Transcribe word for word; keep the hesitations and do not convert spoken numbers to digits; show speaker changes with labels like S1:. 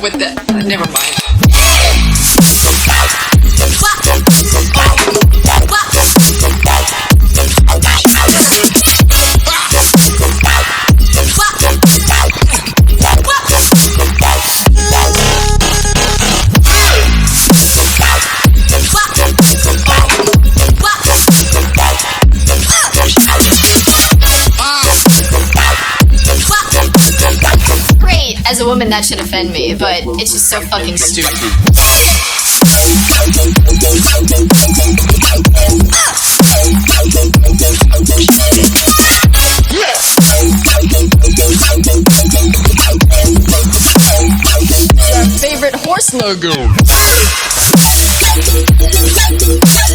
S1: with that. Uh, never mind.
S2: As a woman, that should offend me, but it's just so fucking stupid.
S1: Your favorite horse logo.